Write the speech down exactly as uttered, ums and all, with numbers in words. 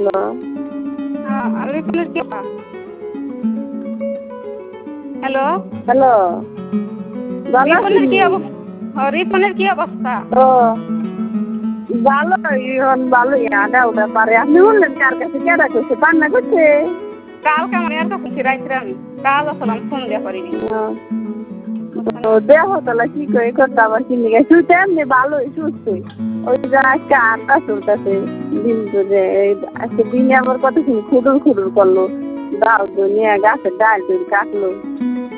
Hello হ্যাঁ রিপনের কি অবস্থা? হ্যালো হ্যালো ভালো রিপনের কি আছিস? অবস্থা? রিপনের কি অবস্থা? ও ভালো এখন ভালোই আডা ওটা পারে আপনি বললেন কার কাছে কেডা করছে পান্না করছে? কালকে আমার এর কাছে রাইতে আমি কাজ আসলাম ফোন দিয়া করিনি। ও দেহ তাহলে কি করে করতে আবার কিনে গেছে তুই তো এমনি ভালোই সুস্থই ওই যে আজকে আটটা চলতেছে দিন যে আজকে দিনে আবার কতক্ষণ খুদুর খুদুর করলো দাও নিয়ে গাছের ডাল টুল কাটলো